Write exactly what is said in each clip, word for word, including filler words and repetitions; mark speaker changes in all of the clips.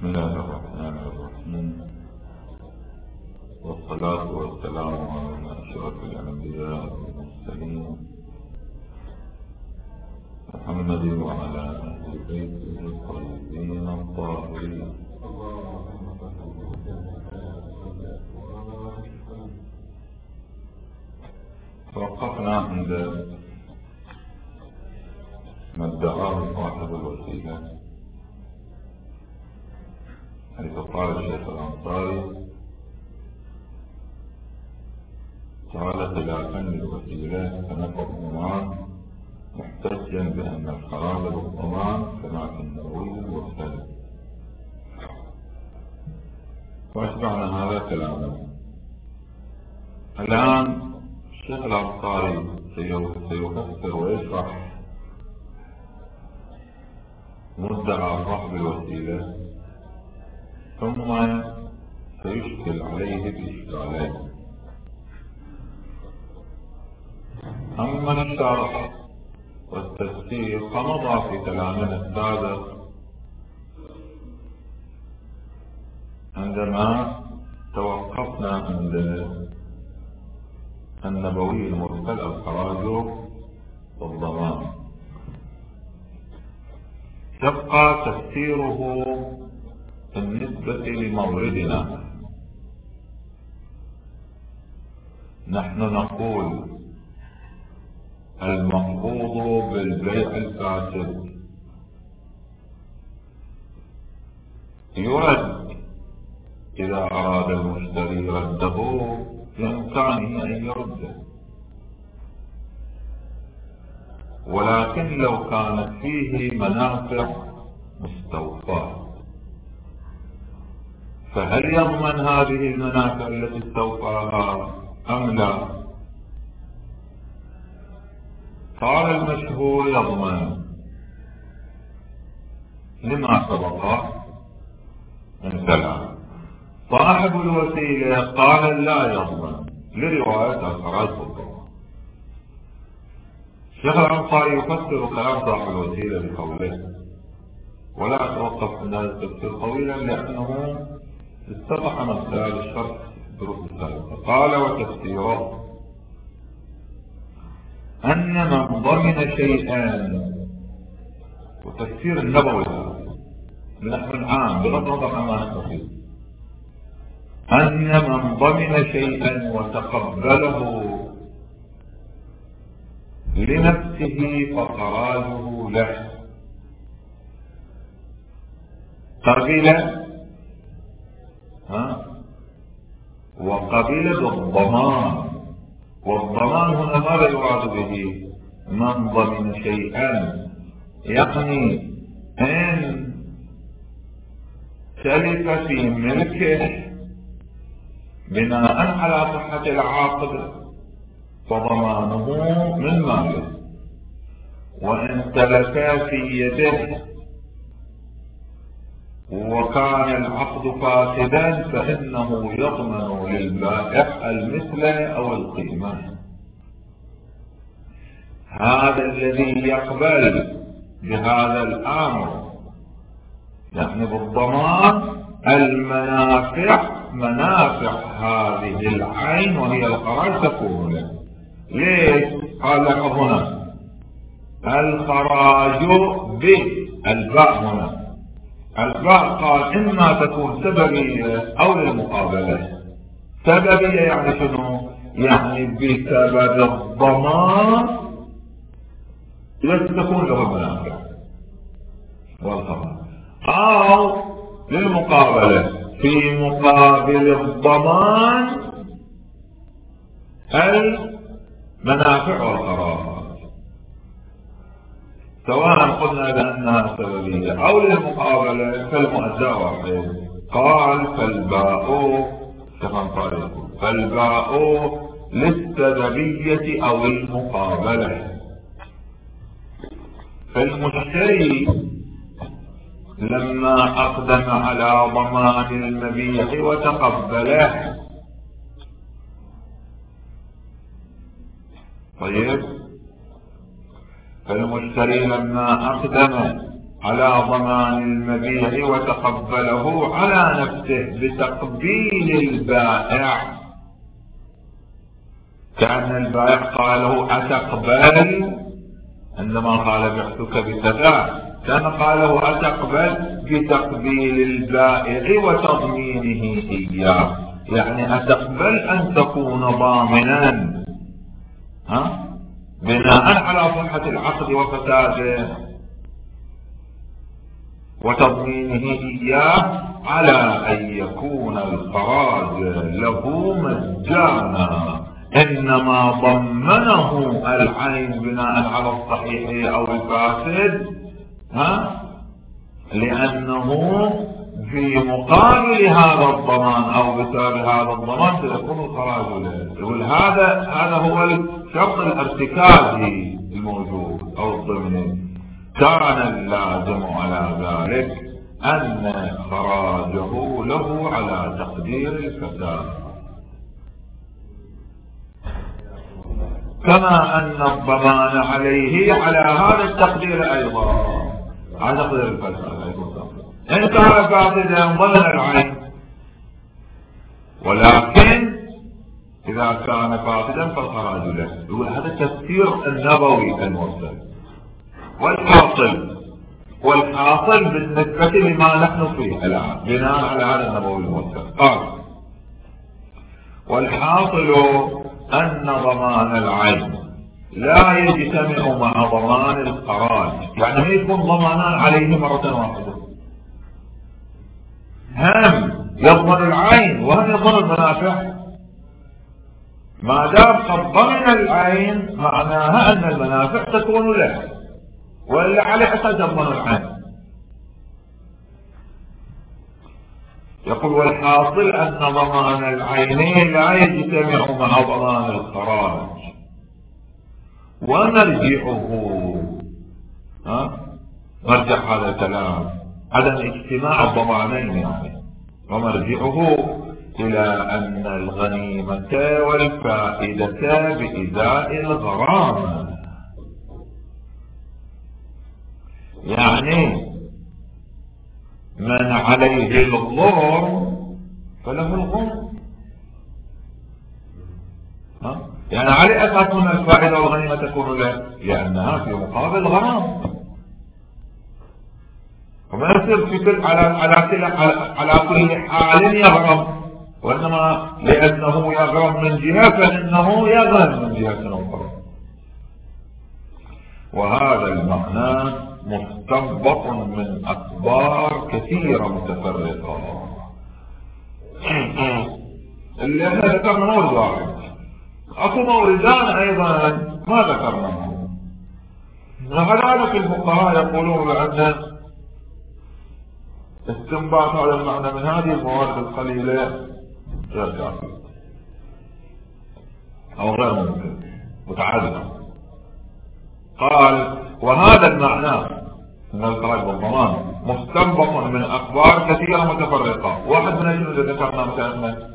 Speaker 1: الله الرحمن الرحيم، والصلاة والسلام على أشرف الأنبياء والمرسلين محمد وعلى أهل بيته الطيبين الطاهرين. توقفنا عند ما ادعاه صاحب الوسيلة، حيث قال الشيخ الأنصاري: تعالى خلافا للوسيلة فنفى الضمان محتجا بأن الخراج بالضمان كما في النووي والسلم. وأتبعنا هذا كلامه. الآن الشيخ الأنصاري سيفسر ويشرح مدعى صاحب الوسيلة، ثم سيشكل عليه بإشكالين. أما الشرح والتفسير فمضى في كلامنا السابق عندما توقفنا عند النبوي المرسل الخراج والضمان. يبقى تفسيره بالنسبة لموردنا. نحن نقول المقبوض بالبيع الفاسد يرد إذا أراد المشتري رده بإمكانه أن يرده، ولكن لو كانت فيه منافع مستوفاة فهل يضمن هذه المنافع التي استوفاها أم لا؟ قال المشهور يضمن لما سبق من كلام. صاحب الوسيلة قال لا يضمن لرواية الخراج بالضمان. الشيخ الأنصاري يفسر كلام صاحب الوسيلة بقوله، ولا أتوقف عند هذا التفسير طويلا لأنه اتضح من خلال الشرح الدروس السابقة. قال: وتفسيره أن من ضمن شيئا، وتفسير النبوي نحن الآن بغض النظر عما نحن، أن من ضمن شيئا وتقبله لنفسه فخراجه له. قبل ها وقبل بالضمان، والضمان هنا ماذا يراد به؟ من ضمن شيئا يعني إن تلف في ملكه بناء على صحة العقد فضمانه من ماله، وإن تلف في يده وكان العقد فاسدا فإنه يضمن للبائع المثل أو القيمة. هذا الذي يقبل بهذا الأمر يعني بالضمان المنافع، منافع هذه العين وهي الخراج تكون له. ليش؟ قال لك هنا الخراج بالباء، هنا الباء قال إما تكون سببية أو للمقابلة. سببية يعني شنو؟ يعني بسبب الضمان تكون له المنافع والخراج، أو للمقابلة في مقابل الضمان المنافع والخراج، سواء قلنا بأنها سببية أو للمقابلة فالمؤدى واحد. قال فالباء فالباء للسببية أو المقابلة. فالمشتري لما أقدم على ضمان المبيع وتقبله، طيب فالمشتري لما أقدم على ضمان المبيع وتقبله على نفسه بتقبيل البائع، كأن البائع قال له أتقبل عندما قال بعتك بكذا، كان قال له أتقبل بتقبيل البائع وتضمينه إياه، يعني أتقبل أن تكون ضامنا ها بناء على صحة العقد وفساده وتضمينه إياه على أن يكون الخراج له مجانا، إنما ضمنه العين بناء على الصحيح أو الفاسد ها لأنه في مقابل هذا الضمان أو بسبب هذا الضمان سيكون الخراج له. يقول هذا هذا هو الشرط الارتكازي الموجود أو الضمني، كان اللازم على ذلك أن خراجه له على تقدير الفساد، كما أن الضمان عليه على هذا التقدير أيضا، على تقدير الفساد أيضا. إن كان فاسدا ضمن العين، ولكن إذا كان فاسدا فالخراج له. يقول هذا التفسير النبوي المرسل. والحاصل والحاصل بالنسبة لما نحن فيه الآن بناء على هذا النبوي المرسل قال والحاصل أن ضمان العين لا يجتمع مع ضمان الخراج، يعني ما يكون ضمانان عليه مرة واحدة، هم يضمن العين وهم يضمن المنافع. ما دام قد ضمن العين معناها أن المنافع تكون له، وإلا عليه أساس يضمن العين. يقول والحاصل أن ضمان العينين لا يجتمع مع ضمان الخراج، ومرجعه ها مرجع هذا الكلام عدم اجتماع الضمانين يعني، ومرجعه إلى أن الغنيمة والفائدة بإزاء الغرامة، يعني من عليه الضرر فله الغرم، ها يعني عليه أساس من الفائدة والغنيمة تكون له لأنها في مقابل غرام، وما يصير في كل على على كل على كل حال يغرم، وإنما لأنه يغرم من جهة فإنه يغرم من جهة أخرى. وهذا المعنى مستنبط من أخبار كثيرة متفرقة اللي احنا ذكرنا مورد واحد، اكو موردان ايضا ما ذكرناه. وكذلك الفقهاء يقولون بأن استنباط هذا المعنى من هذه الموارد القليلة غير كافي او غير ممكن متعادل. قال وهذا المعنى من الخراج والضمان مستنبط من اخبار كثيرة متفرقة. واحد من اجل اللي ذكرنا مثلا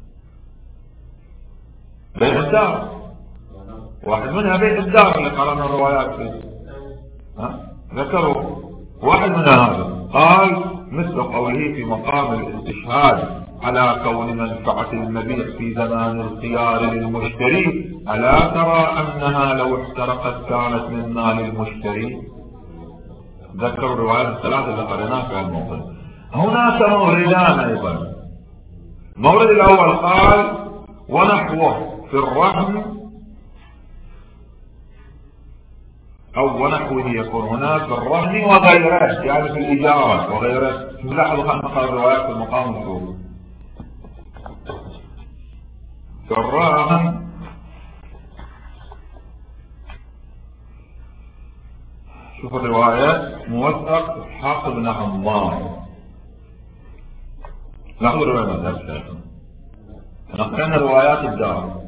Speaker 1: بيع الدار، واحد منها بيع الدار اللي قرأنا الروايات فيه ها ذكروا واحد من هذا. قال مثل قوله في مقام الاستشهاد على كون منفعة المبيع في زمان الخيار للمشتري، ألا ترى أنها لو احترقت كانت من مال المشتري. ذكروا الروايات الثلاثة اللي قرأناها في الموضوع. هناك موردان أيضا. المورد الأول قال ونحوه في الرهن أو ونحوه يكون هناك في الرهن وغيره، يعني في الإجارة وغيره. نلاحظ أن قال الروايات في المقام الأول في الرهن شوف الروايات موثق إسحاق بن عمار. لاحظوا الروايات ماذا نقلنا روايات الدار.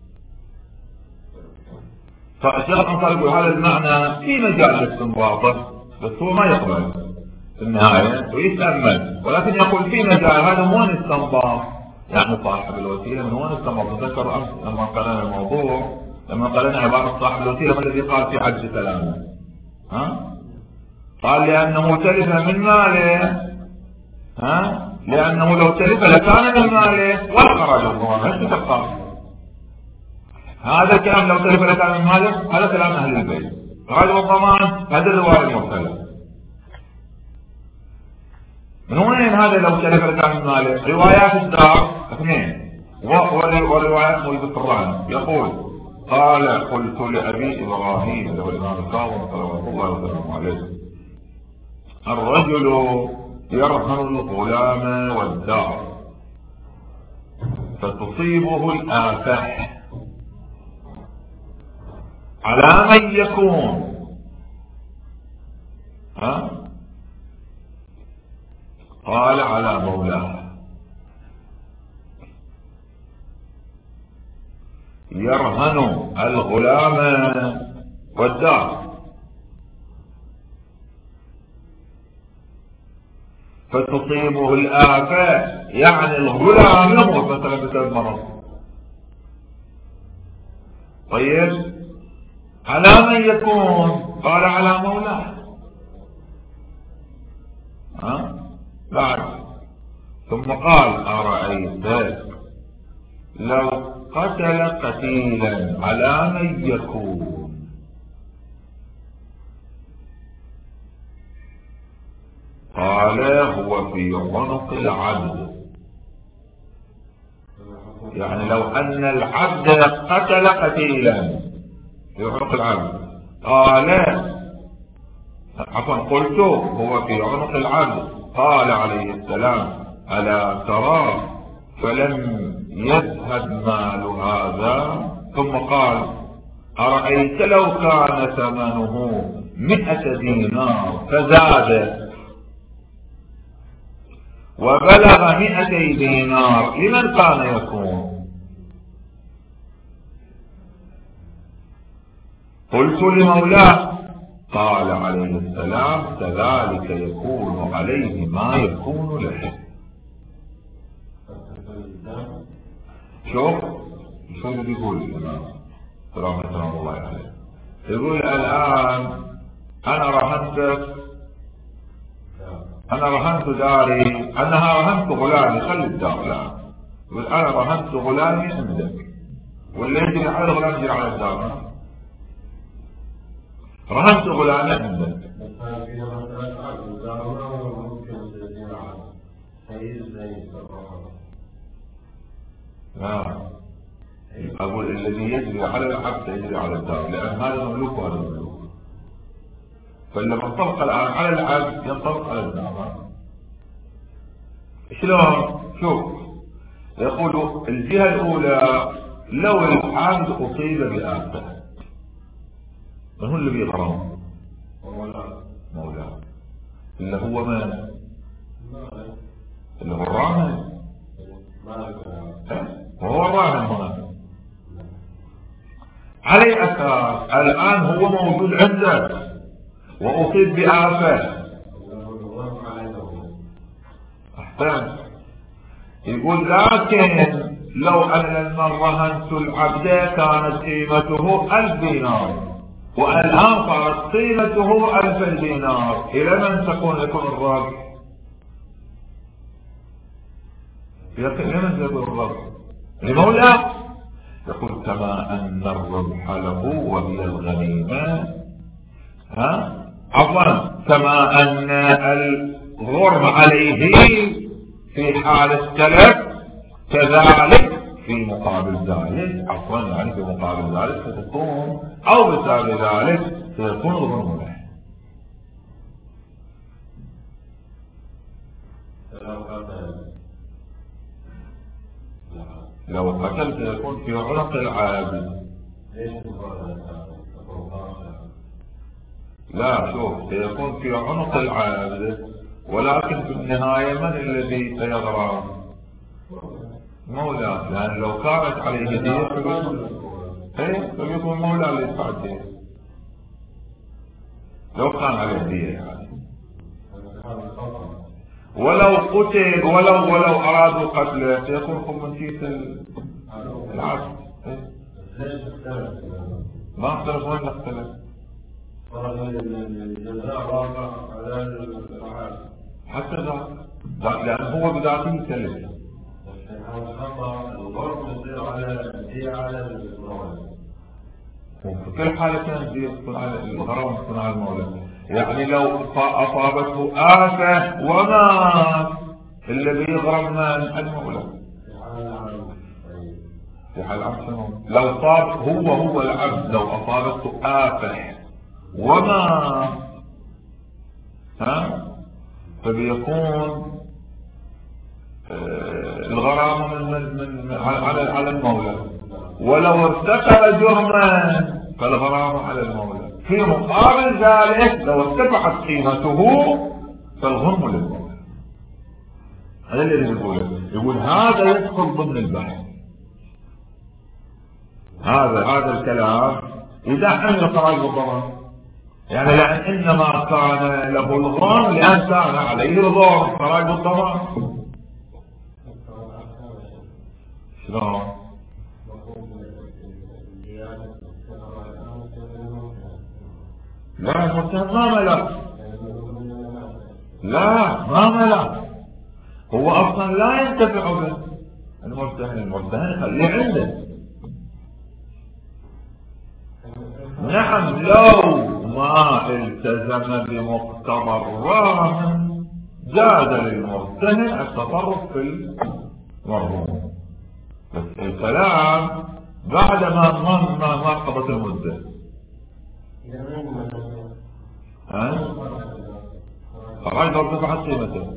Speaker 1: فالشيخ الأنصاري يقول هذا المعنى في مجال الاستنباط بس هو ما يقبل في النهاية ويتأمل، ولكن يقول في مجال هذا مو استنباط، يعني صاحب الوسيلة من وين استنباط. تذكر أمس لما قرأنا الموضوع، لما قرأنا عبارة صاحب الوسيلة ما الذي قال في عجز كلامه ها قال لأنه تلف من ماله، ها؟ لأنه لو تلف لكان من ماله والخراج والضمان ايش تبقى؟ هذا الكلام لو تلف لكان من ماله، هذا كلام أهل البيت. خراج والضمان هذه الرواية المرسلة. من وين هذا لو تلف لكان من ماله؟ روايات الدار اثنين وروايات مولد الرهن. يقول قال قلت لأبي إبراهيم له الإمام الكاظم صلى الله وسلم عليه الرجل يرهن الغلام والدار فتصيبه الآفة على من يكون؟ ها؟ قال على مولاه. يرهن الغلام والدار فتصيبه الآفة، يعني الغلام يموت مثلا بسبب مرض. طيب على من يكون؟ قال على مولاه. ها؟ بعد ثم قال أرأيت لو قتل قتيلا على من يكون؟ قال هو في عنق العبد، يعني لو أن العبد قتل قتيلا في عنق العبد. قال عفوا قلت هو في عنق العبد. قال عليه السلام ألا ترى فلم يذهب مال هذا؟ ثم قال أرأيت لو كان ثمنه مئة دينار فزاد وبلغ مئتي دينار لمن كان يكون؟ قلت لمولاه. قال عليه السلام كذلك يكون عليه ما يكون له. شوف شو اللي بيقول الإمام سلام الله عليه؟ يقول الآن أنا رهنتك، أنا رهنت داري، أنها رهنت غلامي، خلي الدار لا، يقول أنا رهنت غلامي عندك، واللي يجري على الغلام يجري على الدار. رهنت غلامي عندك. لا أقول الذي يجري على العبد يجري على الدار، لأن هذا مملوك وهذا مملوك، فلما انطبق الآن على العبد ينطبق على الدار. شلون؟ شوف يقول الجهة الأولى لو العبد أصيب بآفة، من هو اللي بيغرم؟ مولاه. اللي هو من؟ اللي هو الراهن. وهو الراهن هنا على أساس الآن هو موجود عندك وأصيب بآفة. أحسن. يقول لكن لو أن رهنت العبد كانت قيمته ألف دينار والآن صارت قيمته ألف دينار، إلى من تكون يكون الربح؟ لمن يكون الربح؟ لمولاه. يقول كما أن الربح له وهي الغنيمة، ها عفوا كما أن الغرم عليه في حال التلف كذلك في مقابل ذلك، عفوا يعني في مقابل ذلك ستكون أو بسبب ذلك سيكون الغرم له. لو قتل سيكون في عنق العابد. لا شوف سيكون في عنق العابد، ولكن في النهاية من الذي سيغرم؟ مولاه، لأن لو كانت عليه دية ايه فيكون مولاه اللي يدفع الدية لو كان عليه دية يعني. ولو قتل ولو ولو أرادوا قتله سيكون هم من كيس العبد. ما اختلف وين اختلف؟ حتى ذاك لأن هو بذاته يكلف. وفي كل حالة كان يكون على الغرام يكون على المولى. يعني لو أصابته آفة ومات الذي يغرم من المولى في حال عكسه. لو صاب هو هو العبد لو أصابته آفة ومات ها فبيكون الغرامة من, من, من على على المولى. ولو ارتكب جرما فالغرامة على المولى. في مقابل ذلك لو ارتفعت قيمته فالغرم للمولى. هذا اللي يقوله. يقول هذا يدخل ضمن البحث. هذا هذا الكلام إذا حمل خراج بالضمان. يعني لأن إنما كان له الغرم لأن كان عليه الغرم خراج بالضمان. شلون؟ لا المرتهن ما ملك. لا ما ملك. هو اصلا لا ينتفع به المرتهن. المرتهن خليه عنده. نعم لو ما التزم بمقتضى الراهن جاز للمرتهن التصرف في المرهون. بس الكلام بعد ما ما ما قضت المدة. ها؟ خراج لو ارتفعت قيمته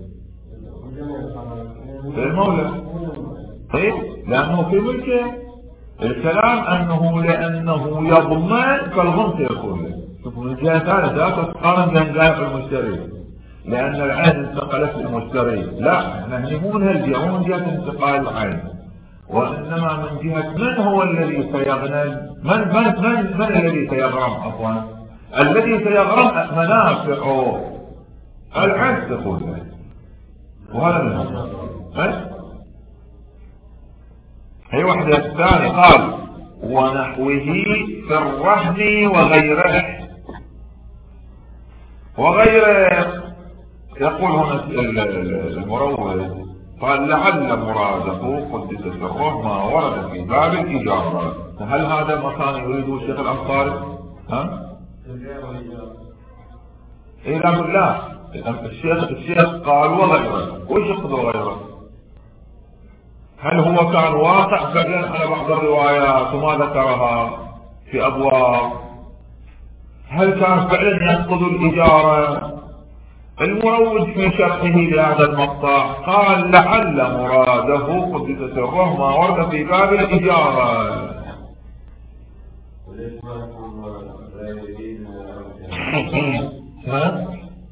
Speaker 1: في المولى. طيب لأنه في ملكه. الكلام أنه لأنه يضمن فالغرم سيكون له. شوفوا من جهة ثالثة لا تقارن بين جهة المشتري لأن العين انتقلت للمشتري. لا احنا مو من هالجهة مو من جهة انتقال العين وإنما من جهة من هو الذي سيغنم. من من من من الذي سيغرم عفوا الذي سيغرم منافعه العين تكون له. وهذا منه هي واحدة. الثاني قال ونحوه في الرهن وغيره. وغيره يقول هنا المروج قال لعل مراده قدس سره ما ورد في باب الإجارة. هل هذا ما كان يريده الشيخ الأنصاري؟ ها؟ إيه لا بالله الشيخ الشيخ قال وغيره. وش يقصد غيره؟ هل هو كان واقع فعلا على بعض الروايات وما ذكرها في أبواب؟ هل كان فعلا يقصد الإجارة؟ المروج في شرحه لهذا المقطع قال لعل مراده قدس سره ما ورد في باب الإجارة. ها؟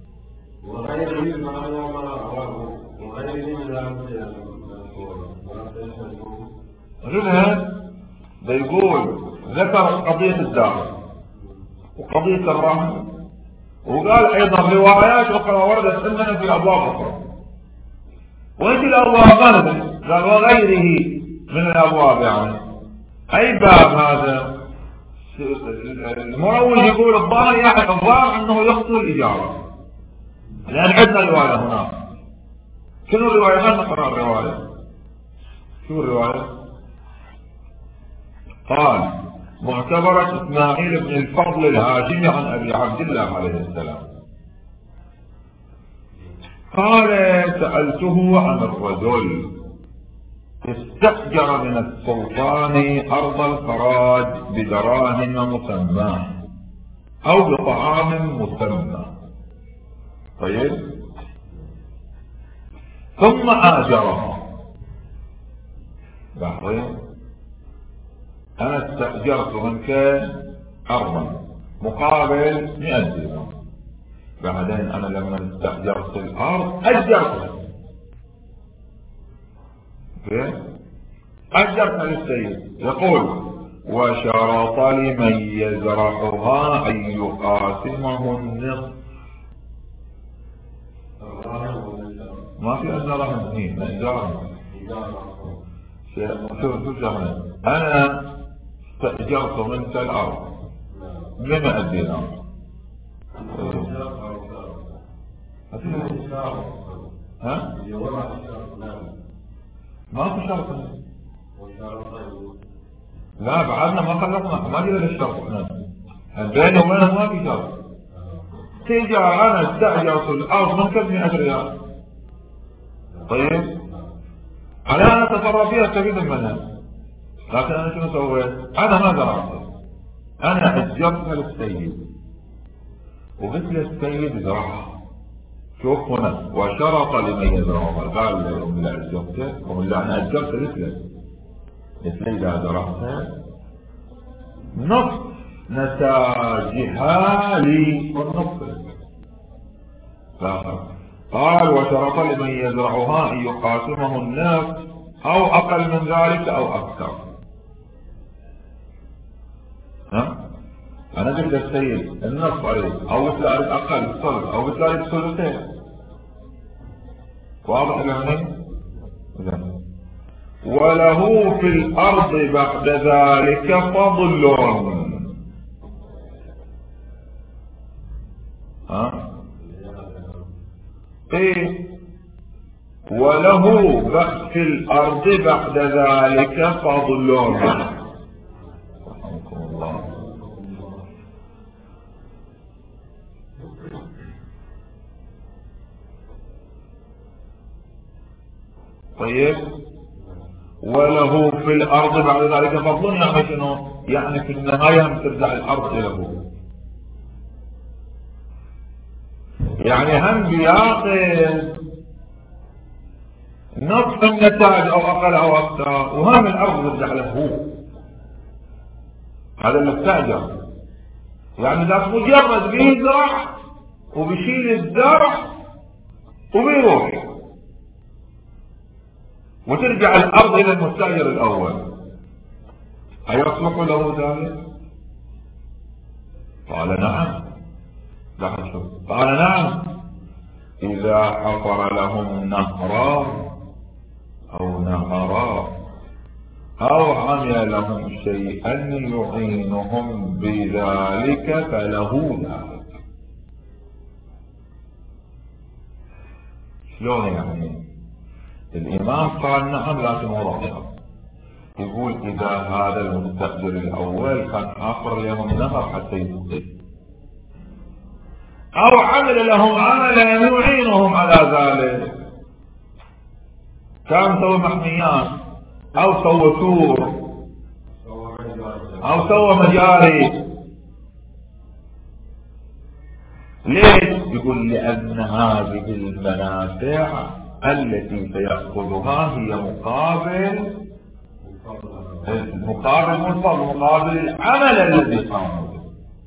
Speaker 1: هنا بيقول ذكر قضية الدار وقضية الرهن وقال ايضا روايات اخرى وردت عندنا في ابواب اخرى. وانت الابواب ما ندري قال وغيره من الابواب. يعني اي باب هذا؟ المروج يقول الظاهر يعني الظاهر انه يقصد الاجارة لان عندنا رواية هناك. شنو الرواية؟ ما نقرأ الرواية. شو الرواية؟ قال معتبرة اسماعيل بن الفضل الهاشمي عن ابي عبد الله عليه السلام قال سألته عن الرجل استأجر من السلطان ارض الخراج بدراهم مسماه او بطعام مسمى. طيب ثم آجرها. لاحظين انا استأجرت منك ارضا مقابل مئة دينار. بعدين انا لما استأجرت الارض اجرتها. اجرتها للسيد. يقول وشرط لمن يزرعها ان يقاسمه النصف. ما في ادنى رهن اثنين اجارة. شوف شوف شغله انا استأجرت منك الأرض بمئة دينار ها؟ ما في شرط. لا بعدنا ما خلصنا، ما جينا للشرط احنا بيني وبينه ما في شرط. تيجي انا استاجر في الارض من كم مئة ريال، طيب على انا اتصرف فيها استفيد منها، لكن انا شنو سويت؟ انا ما زرعت، انا اجرتها للسيد وقلت للسيد زرعها. شوف هنا وشرط لمن يزرعها، قال من لا اجرته ومن لا انا اجرت مثله، مثل اذا زرعتها نصف نتاجها لي والنصف لا. قال وشرط لمن يزرعها ان يقاسمه الناس او اقل من ذلك او اكثر. ها انا قلت للسيد النصف اريد، او مثل اريد اقل ثلث، او مثل اريد ثلثين. واضح يعني؟ وله في الارض بعد ذلك فضل. ها ايه وله في الارض بعد ذلك فضل. رحمكم الله. طيب وله في الارض بعد ذلك فضل يعني شنو؟ يعني في النهايه هم ترجع الارض له، يعني هم بياخذ نصف النتاج او اقل او اكثر، وهم الارض ترجع له هو. هذا المستاجر يعني ذاك مجرد بيزرع وبيشيل الزرع وبيروح وترجع الارض الى المستاجر الاول. هيصلح له ذلك؟ قال نعم. قال نعم اذا حفر لهم نهرا او نهرا او عمل لهم شيئا يعينهم بذلك فله ذلك. شلون يعني؟ الامام قال نعم لكن مرحبا، يقول اذا هذا المستأجر الاول كان حافر لهم نهر حتى يسقي، او عمل لهم عملا يعينهم على ذلك، كان سوى محميات او سوى سور او سوى مجاري. ليش؟ يقول لان هذه المنافع التي سيأخذها هي مقابل مقابل مقابل مقابل العمل الذي قام به،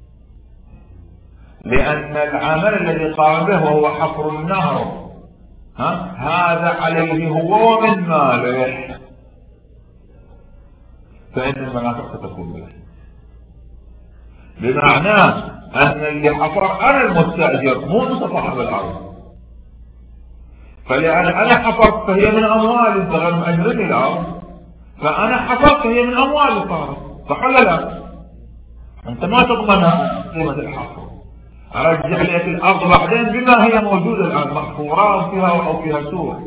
Speaker 1: لأن العمل الذي قام به وهو حفر النهر ها هذا عليه هو ومن ماله، فإن المنافع ستكون به، بمعنى أن اللي حفر أنا المستأجر مو أنت صاحب الأرض، فلأن أنا حفرت فهي من أموالي، أنت غير مأجرني الأرض، فأنا حفرت فهي من أموالي صارت، صح ولا لا؟ أنت ما تضمن قيمة الحفر، أرجع لك الأرض بعدين بما هي موجودة الآن محفورات فيها أو فيها سور،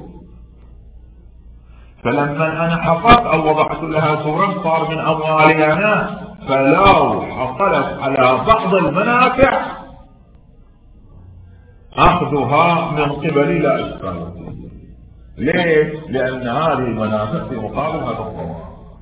Speaker 1: فلما أنا حفرت أو وضعت لها سورا صار من أموالي أنا، فلو حصلت على بعض المنافع أخذها من قبلي لا إشكال فيه. ليش؟ لأن هذه المنافع في مقابل هذا الضمان.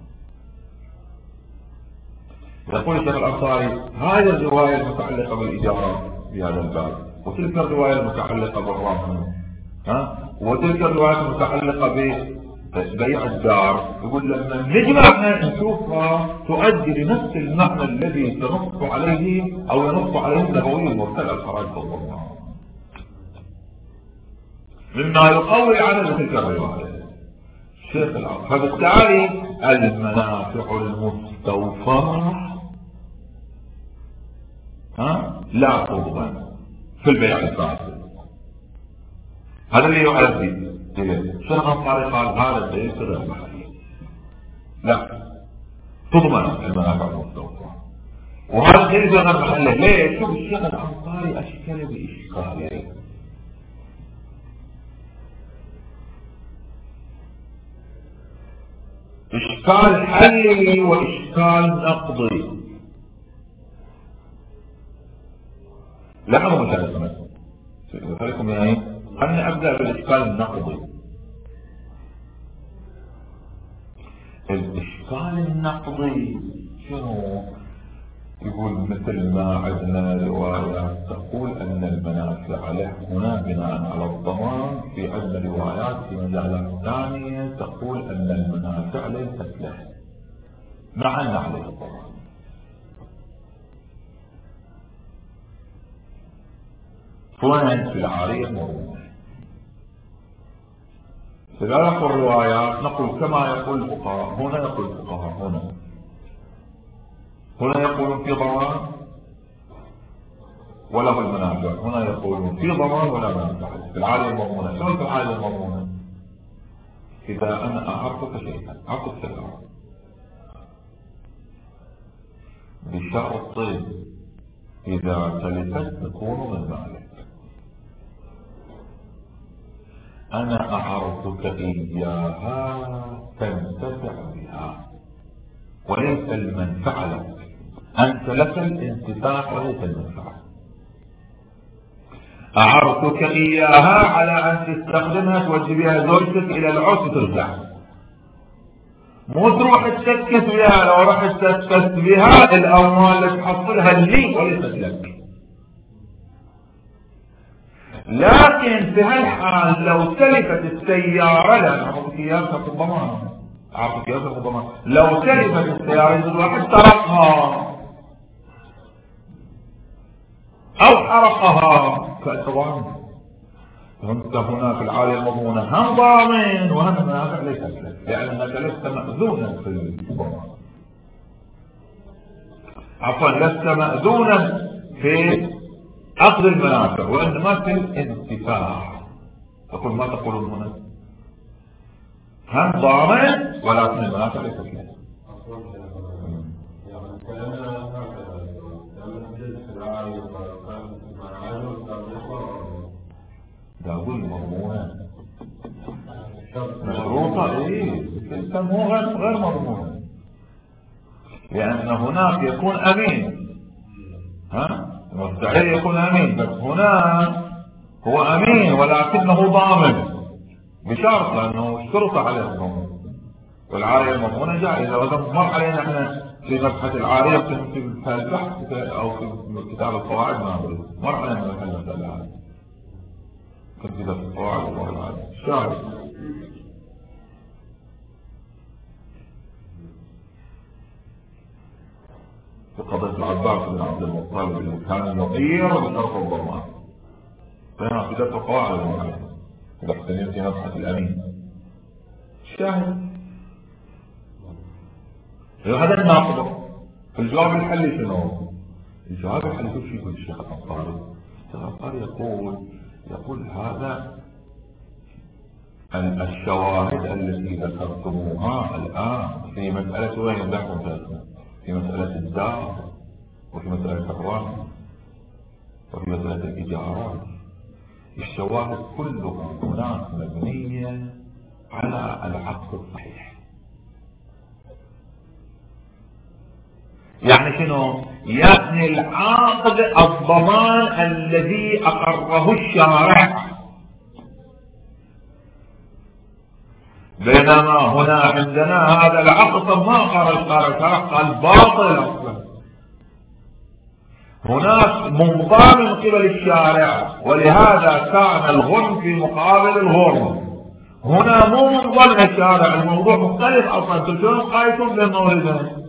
Speaker 1: يقول الشيخ الأنصاري هذه الرواية المتعلقة بالإجارة في هذا الباب، وتلك الرواية المتعلقة بالرهن، ها؟ وتلك الرواية المتعلقة ببيع الدار، يقول لما نجمعها نشوفها تؤدي لنفس المعنى الذي تنص عليه أو ينص عليه النبوي المرسل الخراج بالضمان، مما يقوي على تلك الرواية. الشيخ الأنصاري فبالتالي المنافع المستوفرة ها لا تضمن في البيع الفاسد. هذا اللي يؤدي اليه الشيخ الأنصاري قال هذا الدليل غير صحيح، لا تضمن المنافع المستوفرة، وهذا الشيء غير محله. ليه؟ شوف الشيخ الأنصاري أشكل بإشكالين. إشكال حلي وإشكال نقضي. لاحظوا مشاهدنا لكم يعني خلني أبدأ بالإشكال النقضي. الإشكال النقضي شنو؟ يقول مثل ما عندنا روايات تقول أن المنافع له هنا بناء على الضمان، في عندنا روايات في مجالات ثانية تقول أن المنافع ليست له مع أن عليه الضمان. فوين في العارية المضمونة؟ إذا نقول الروايات نقول كما يقول الفقهاء هنا، يقول الفقهاء هنا هنا يقولون في ضمان ولا بالمنافع، هنا يقولون في ضمان ولا منافع. في العالية المضمونة شلون في العالية المضمونة؟ إذا أنا أعرفك شيئا، أعطيك سلعة بشرط إذا تلفت تكون من مالك، أنا أعرفك إياها تنتفع بها وليس المنفعة لك، أنت لك الانتفاع وليس المنفعة. أعرفك إياها على أن تستخدمها تودي بها زوجتك إلى العرس وترجع، مو تروح تسكت بها. لو رحت تسكت بها الأموال اللي تحصلها لي وليست لك. لكن في هالحال لو تلفت السيارة، لا أعرفك إياها في الضمان، أعرفك إياها في الضمان. لو تلفت السيارة يجب واحد سرقها أو حرقها فأنت ضامن. فأنت هنا في العالية المضمونة هم ضامن وهم منافع ليست لك، لأنك لست مأذونا في الضمان، عفوا لست مأذونا في أخذ المنافع وإنما في الانتفاع. تقول ما تقولون هنا؟ هم ضامن ولكن المنافع ليست لك. ده أقول مضمونة مشروطة. إيه انت مو غير غير مضمونة، لأن هناك يكون أمين، ها المستعير يكون أمين، بس هنا هو أمين ولكنه ضامن بشرط لأنه اشترط عليه الضمان. والعارية المضمونة جائزة، وهذا مر علينا احنا في مبحث العارية في البحث أو في كتاب القواعد، ما أدري مر علينا في المسألة هذه في كتاب القواعد والقواعد شاهد. في قضية العباس بن عبد المطلب اللي كان يطير بشرط الضمان، فهنا في كتاب القواعد والقواعد تحتمل في مبحث الأمين شاهد. هذا الناقض. في الجواب الحلي شنو؟ الجواب الحلي شو يقول الشيخ الأنصاري؟ الشيخ الأنصاري يقول يقول هذا الشواهد التي ذكرتموها الآن في مسألة وين لكم في مسألة الدار وفي مسألة الرهن وفي مسألة الإيجارات، الشواهد كلها هناك مبنية على العقد الصحيح. يعني شنو؟ يعني العقد الضمان الذي أقره الشارع، بينما هنا عندنا هذا العقد ما قال الشارع، قال باطل أصلا. هناك ممضى من قبل الشارع ولهذا كان الغرم في مقابل الغرم، هنا مو ممضى من الشارع، الموضوع مختلف أصلا. شلون قايتم بين موردين؟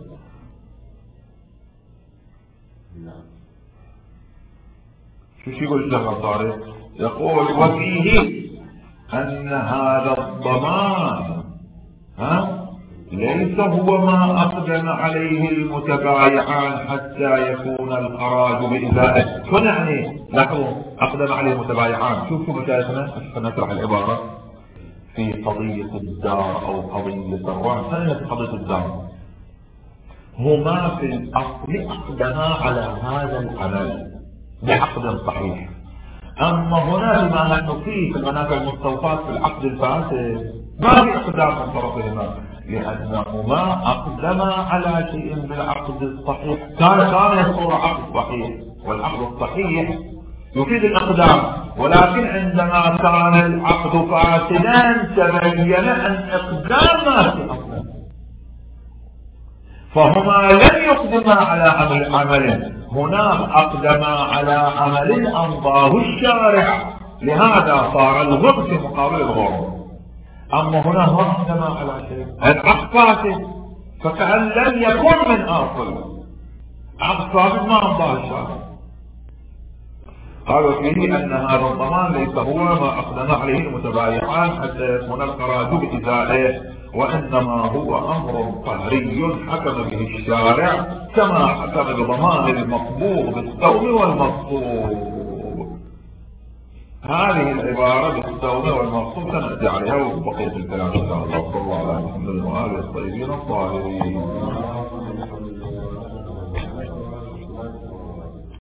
Speaker 1: شو يقول الشيخ الأنصاري؟ يقول وفيه أن هذا الضمان ها ليس هو ما أقدم عليه المتبايعان حتى يكون الخراج بإزاءه. شو يعني؟ لاحظوا أقدم عليه المتبايعان. شوف شو مشايخنا عشان نشرح العبارة. في قضية الدار أو قضية الرهن، خلينا في قضية الدار. هما في الأصل عقدنا على هذا العمل بعقد صحيح. أما هنا بما نحن فيه في المنافع المستوفاة في العقد الفاسد ما في اقدام من طرفهما، لأنهما أقدما على شيء بالعقد الصحيح. كان كان يصور عقد صحيح، والعقد الصحيح يفيد الإقدام، ولكن عندما كان العقد فاسدا تبين أن إقدام ما في أصلا، فهما لم يقدما على عمل عمل، هناك أقدما على عمل أمضاه الشارع، لهذا صار الغرب في مقابل الغرب. أما هنا ما أقدما على شيء، العقد فاسد، فكأن لم يكن من أصل عقد فاسد ما أمضاه الشارع. قالوا فيه أن هذا الضمان ليس هو ما أقدم عليه المتبايعان حتى يكون القرار بإزائه، وإنما هو أمر قهري حكم به الشارع كما حكم بضمان المقبوض بالثوم والمغصوب. هذه العبارة بالثوم والمغصوب سنأتي عليها وبقية الكلام إن شاء الله. صلى الله على محمد وآله الطيبين الطاهرين.